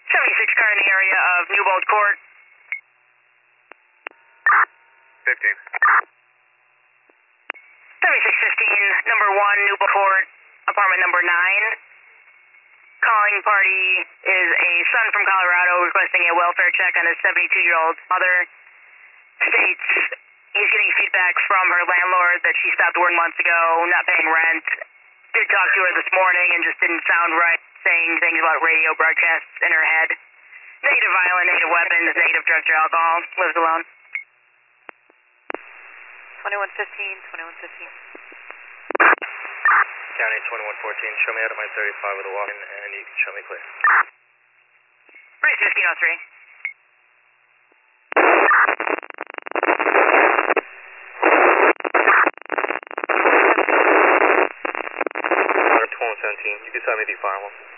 76 car in the area of Newbold Court. 15. 7615, number 1, Newbold Court, apartment number 9. Calling party is a son from Colorado requesting a welfare check on his 72-year-old mother. States he's getting feedback from her landlord that she stopped working months ago, not paying rent. Did talk to her this morning and just didn't sound right, saying things about radio broadcasts in her head. Negative violent, negative weapons, negative drugs or alcohol. Lives alone. 2115, 2115. County 2114, show me out of my 35 with a walk-in and you can show me clear. Breeze 1503. 2117, you can tell me the fire one.